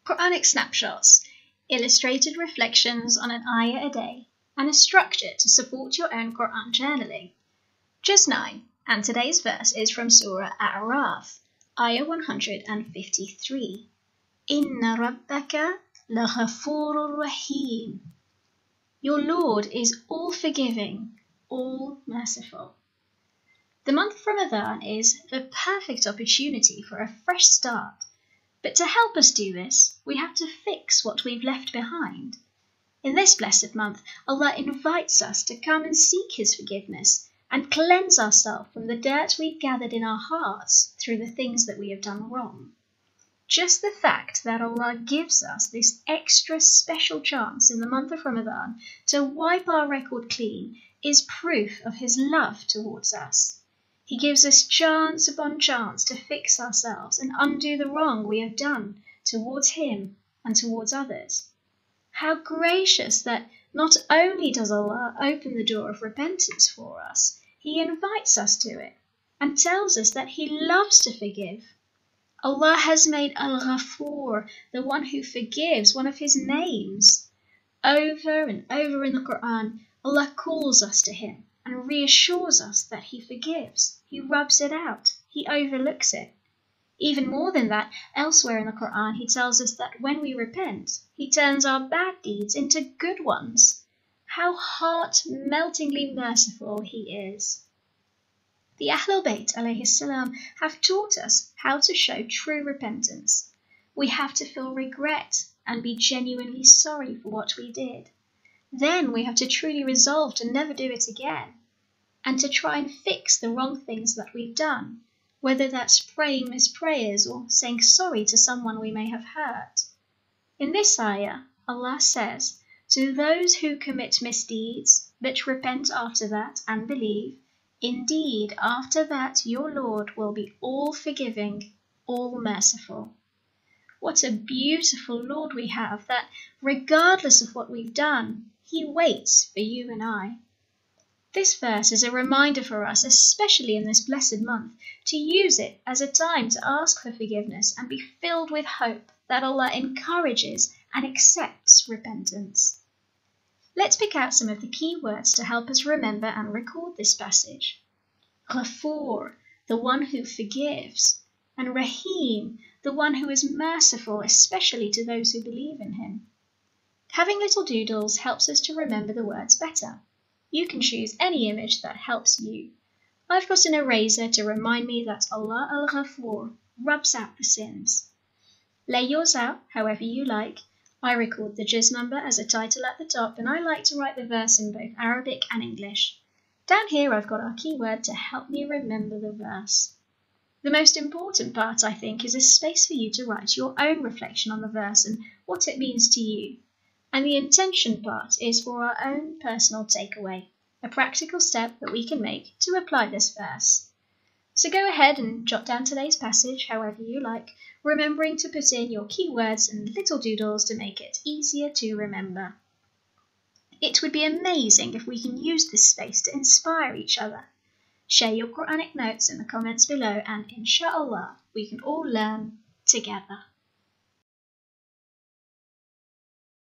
Quranic snapshots, illustrated reflections on an ayah a day, and a structure to support your own Quran journaling. Juz 9, and today's verse is from Surah A'raf, ayah 153. Inna rabbaka laghafurur rahim. Your Lord is all forgiving, all merciful. The month of Ramadan is the perfect opportunity for a fresh start. But to help us do this, we have to fix what we've left behind. In this blessed month, Allah invites us to come and seek His forgiveness and cleanse ourselves from the dirt we've gathered in our hearts through the things that we have done wrong. Just the fact that Allah gives us this extra special chance in the month of Ramadan to wipe our record clean is proof of His love towards us. He gives us chance upon chance to fix ourselves and undo the wrong we have done towards Him and towards others. How gracious that not only does Allah open the door of repentance for us, He invites us to it and tells us that He loves to forgive. Allah has made Al-Ghafur, the one who forgives, one of His names. Over and over in the Quran, Allah calls us to Him and reassures us that He forgives. He rubs it out. He overlooks it. Even more than that, elsewhere in the Quran, He tells us that when we repent, He turns our bad deeds into good ones. How heart-meltingly merciful He is. The Ahlul Bayt alayhi salam have taught us how to show true repentance. We have to feel regret and be genuinely sorry for what we did. Then we have to truly resolve to never do it again, and to try and fix the wrong things that we've done, whether that's praying missed prayers or saying sorry to someone we may have hurt. In this ayah, Allah says, to those who commit misdeeds, but repent after that and believe, indeed after that your Lord will be all forgiving, all merciful. What a beautiful Lord we have, that regardless of what we've done, He waits for you and I. This verse is a reminder for us, especially in this blessed month, to use it as a time to ask for forgiveness and be filled with hope that Allah encourages and accepts repentance. Let's pick out some of the key words to help us remember and record this passage. Ghafur, the one who forgives, and Rahim, the one who is merciful, especially to those who believe in Him. Having little doodles helps us to remember the words better. You can choose any image that helps you. I've got an eraser to remind me that Allah Al-Ghafur rubs out the sins. Lay yours out however you like. I record the juz number as a title at the top, and I like to write the verse in both Arabic and English. Down here I've got our keyword to help me remember the verse. The most important part, I think, is a space for you to write your own reflection on the verse and what it means to you. And the intention part is for our own personal takeaway, a practical step that we can make to apply this verse. So go ahead and jot down today's passage however you like, remembering to put in your keywords and little doodles to make it easier to remember. It would be amazing if we can use this space to inspire each other. Share your Quranic notes in the comments below, and inshallah we can all learn together.